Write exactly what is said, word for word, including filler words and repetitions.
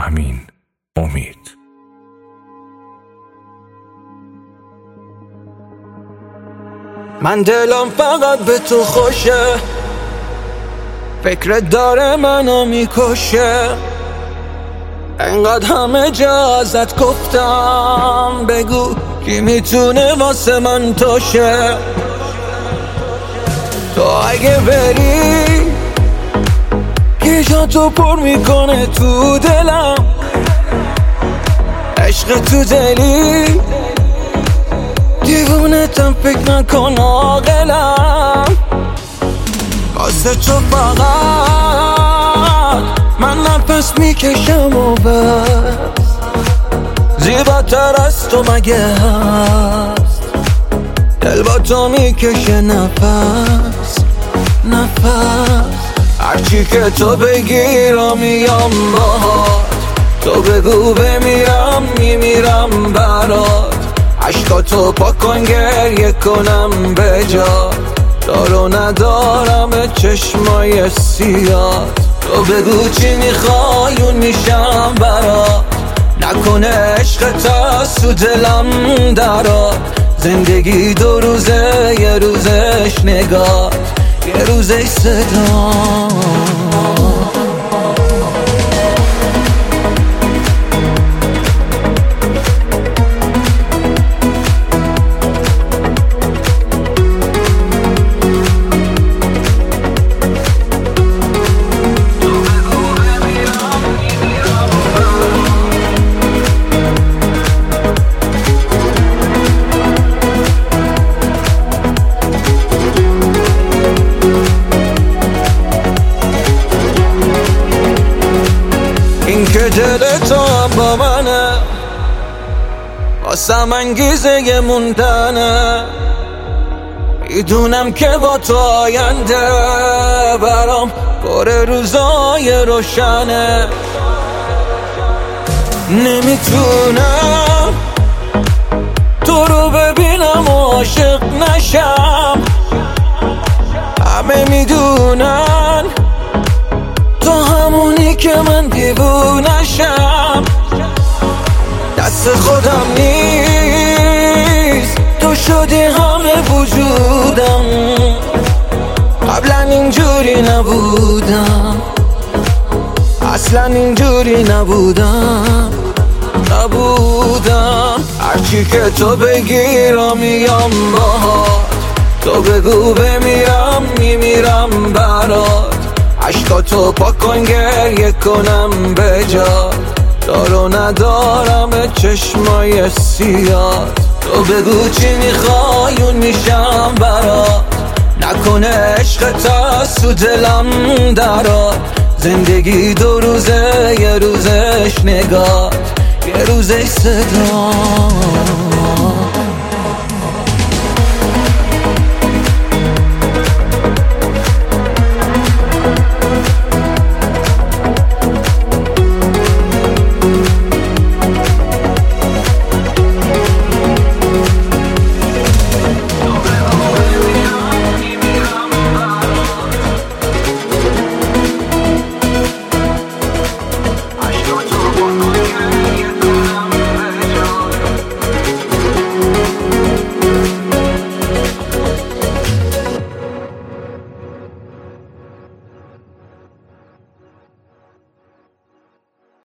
همین امید. من دلم فقط به تو خوشه، فکرت داره منو میکشه. انقدر همه جا ازت گفتم، بگو کی میتونه واسه من توشه. تو اگه بری کی جا تو پر میکنه تو دلم. عشق تو دلی دیوونتم، فکر نکن عاقلم. واسه تو فقط من نفس میکشم و بس، زیباتر از تو مگه هست. دل با تو میکشه نفس نفس. هرچی که تو بگی را میام باهات، تو بگو بمیرم میمیرم برات. عشقاتو پاک کن گریه کنم به جا، دارو ندارم چشمای سیاد. تو بگو چی میخوای اون میشم برات، نکنه عشق تا سو دلم درات. زندگی دو روزه، یه روزش نگاه، یه روزش صدا. این که دل تو هم با منه، واسم انگیزه یه موندنه. میدونم که با تو آینده برام پر روزای روشنه. نمیتونم تو رو ببینم و عاشق نشم. همه میدونن تو همونی که من دیوونشم. دست خودم نیست، تو شدی همه وجودم. قبلا اینجوری نبودم، اصلا اینجوری نبودم نبودم. هرچی که تو بگی را میام باهات، تو بگو بمیرم میمیرم برات. عشقاتو پاک کن گریه کنم به جا، دارو ندارم چشمای سیاد. تو بگو چی میخوای اون میشم برات، نکنه عشق تا سو دلم درات. زندگی دو روزه، یه روزش نگاه، یه روزش صدا.